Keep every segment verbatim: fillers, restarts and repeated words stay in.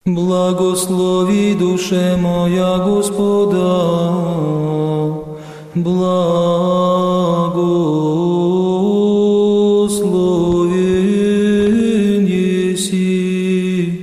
Благослови душе моя Господа, благословен еси,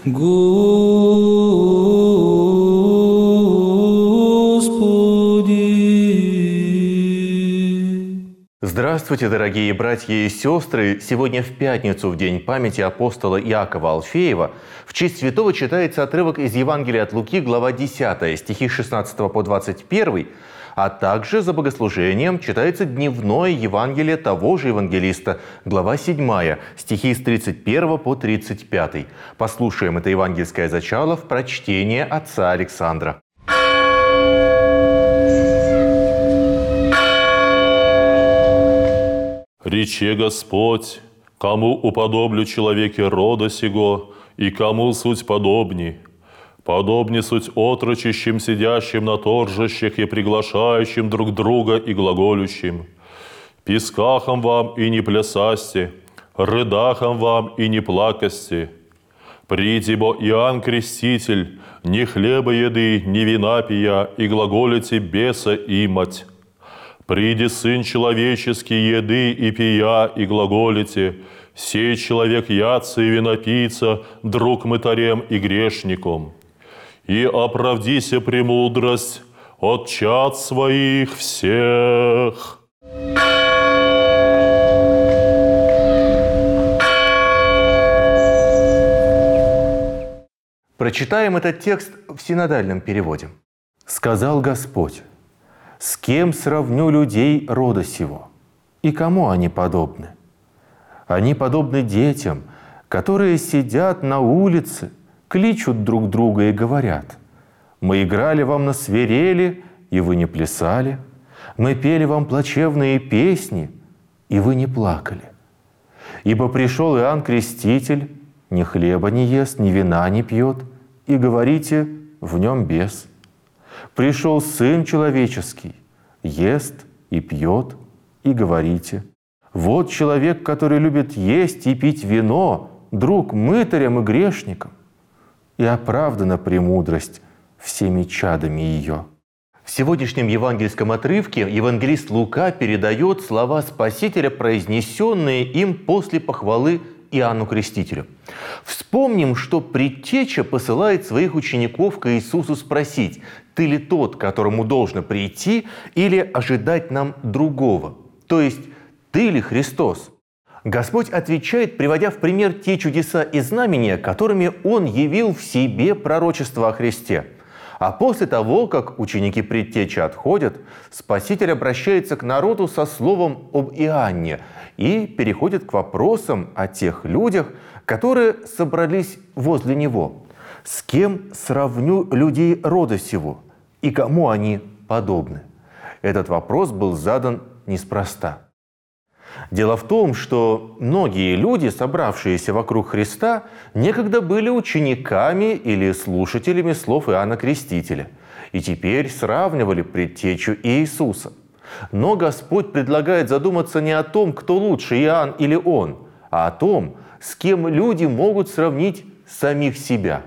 Господи. Здравствуйте, дорогие братья и сестры! Сегодня в пятницу, в день памяти апостола Иакова Алфеева, в честь святого читается отрывок из Евангелия от Луки, глава десятая, стихи с шестнадцатого по двадцать первый, а также за богослужением читается дневное Евангелие того же евангелиста, глава седьмая, стихи с тридцать первого по тридцать пятый. Послушаем это евангельское зачало в прочтении отца Александра. Рече Господь, кому уподоблю человеке рода сего, и кому суть подобни. Подобни суть отрочищем, сидящим на торжищах и приглашающим друг друга и глаголющим. Пискахам вам и не плясасти, рыдахам вам и не плакасти. Приди бо Иоанн Креститель, ни хлеба еды, ни вина пия, и глаголите беса имать. Приди Сын Человеческий, еды и пия, и глаголите, сей человек ядца и винопийца, друг мытарем и грешником. И оправдися премудрость от чад своих всех. Прочитаем этот текст в синодальном переводе. «Сказал Господь: с кем сравню людей рода сего, и кому они подобны? Они подобны детям, которые сидят на улице, кличут друг друга и говорят: мы играли вам на свирели, и вы не плясали, мы пели вам плачевные песни, и вы не плакали. Ибо пришел Иоанн Креститель, ни хлеба не ест, ни вина не пьет, и говорите, в нем бес. Пришел Сын Человеческий, ест и пьет, и говорите: вот человек, который любит есть и пить вино, друг мытарям и грешникам, и оправдана премудрость всеми чадами ее». В сегодняшнем евангельском отрывке евангелист Лука передает слова Спасителя, произнесенные им после похвалы Иоанну Крестителю. Вспомним, что предтеча посылает своих учеников к Иисусу спросить: «Ты ли тот, к которому должно прийти, или ожидать нам другого?» То есть, «Ты ли Христос?» Господь отвечает, приводя в пример те чудеса и знамения, которыми Он явил в себе пророчество о Христе. А после того, как ученики предтечи отходят, Спаситель обращается к народу со словом об Иоанне и переходит к вопросам о тех людях, которые собрались возле Него. «С кем сравню людей рода сего, и кому они подобны?» Этот вопрос был задан неспроста. Дело в том, что многие люди, собравшиеся вокруг Христа, некогда были учениками или слушателями слов Иоанна Крестителя, и теперь сравнивали предтечу Иисуса. Но Господь предлагает задуматься не о том, кто лучше, Иоанн или Он, а о том, с кем люди могут сравнить самих себя.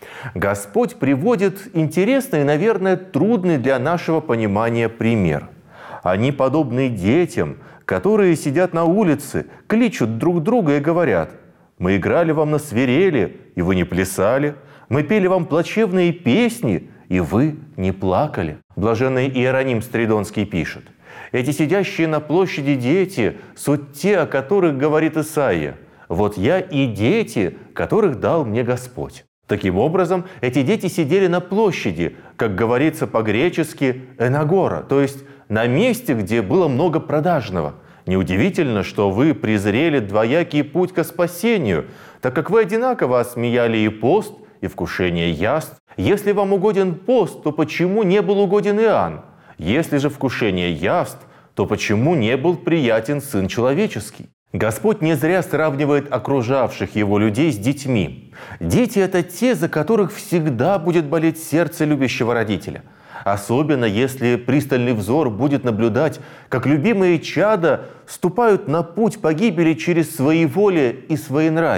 Господь приводит интересный и, наверное, трудный для нашего понимания пример. Они подобны детям, которые сидят на улице, кличут друг друга и говорят: мы играли вам на свирели, и вы не плясали, мы пели вам плачевные песни, и вы не плакали. Блаженный Иероним Стридонский пишет: эти сидящие на площади дети суть те, о которых говорит Исаия: вот я и дети, которых дал мне Господь. Таким образом, эти дети сидели на площади, как говорится по-гречески «энагора», то есть на месте, где было много продажного. Неудивительно, что вы презрели двоякий путь ко спасению, так как вы одинаково осмеяли и пост, и вкушение яств. Если вам угоден пост, то почему не был угоден Иоанн? Если же вкушение яств, то почему не был приятен Сын Человеческий? Господь не зря сравнивает окружавших Его людей с детьми. Дети – это те, за которых всегда будет болеть сердце любящего родителя. Особенно если пристальный взор будет наблюдать, как любимые чада ступают на путь погибели через своеволие и своенравие.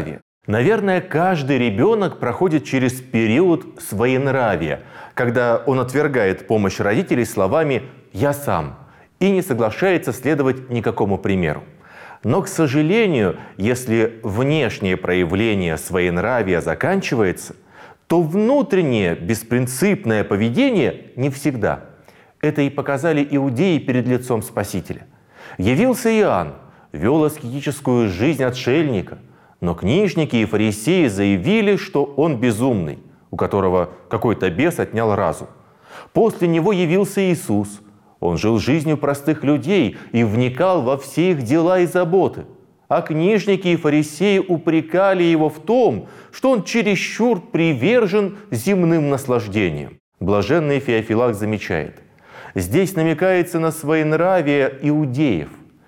Наверное, каждый ребенок проходит через период своенравия, когда он отвергает помощь родителей словами «я сам» и не соглашается следовать никакому примеру. Но, к сожалению, если внешнее проявление своенравия заканчивается, то внутреннее беспринципное поведение не всегда. Это и показали иудеи перед лицом Спасителя. Явился Иоанн, вел аскетическую жизнь отшельника, но книжники и фарисеи заявили, что он безумный, у которого какой-то бес отнял разум. После него явился Иисус. Он жил жизнью простых людей и вникал во все их дела и заботы. А книжники и фарисеи упрекали его в том, что он чересчур привержен земным наслаждениям. Блаженный Феофилак замечает: здесь намекается на своенравие иудеев.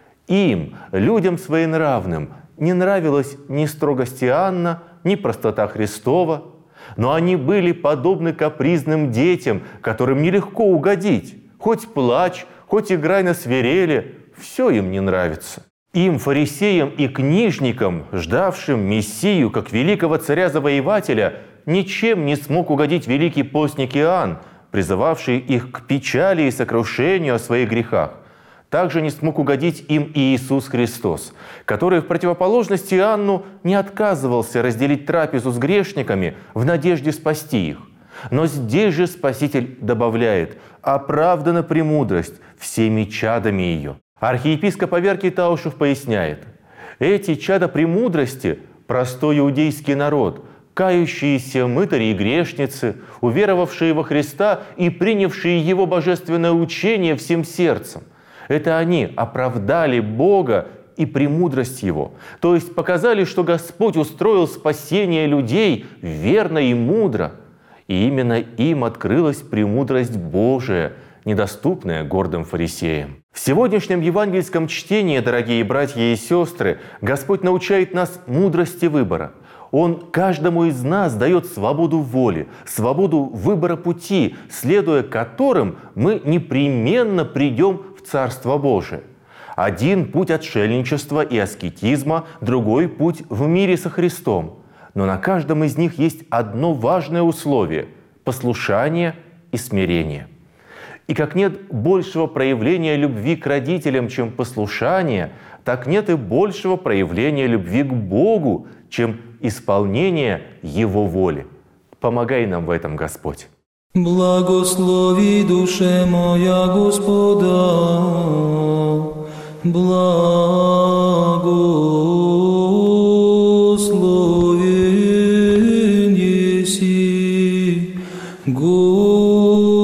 Им, людям своенравным, не нравилась ни строгость Иоанна, ни простота Христова, но они были подобны капризным детям, которым нелегко угодить. Хоть плачь, хоть играй на свирели, все им не нравится. Им, фарисеям и книжникам, ждавшим Мессию как великого царя-завоевателя, ничем не смог угодить великий постник Иоанн, призывавший их к печали и сокрушению о своих грехах. Также не смог угодить им и Иисус Христос, который в противоположность Иоанну не отказывался разделить трапезу с грешниками в надежде спасти их. Но здесь же Спаситель добавляет: «оправдана премудрость всеми чадами ее». Архиепископ Аверкий Таушев поясняет: эти чада премудрости – простой иудейский народ, кающиеся мытари и грешницы, уверовавшие во Христа и принявшие Его божественное учение всем сердцем. Это они оправдали Бога и премудрость Его, то есть показали, что Господь устроил спасение людей верно и мудро. И именно им открылась премудрость Божия, недоступная гордым фарисеям. В сегодняшнем евангельском чтении, дорогие братья и сестры, Господь научает нас мудрости выбора. Он каждому из нас дает свободу воли, свободу выбора пути, следуя которым мы непременно придем в Царство Божие. Один путь отшельничества и аскетизма, другой путь в мире со Христом. Но на каждом из них есть одно важное условие – послушание и смирение. И как нет большего проявления любви к родителям, чем послушание, так нет и большего проявления любви к Богу, чем исполнение Его воли. Помогай нам в этом, Господь. Благослови душе моя Господа, благословен еси, Господи.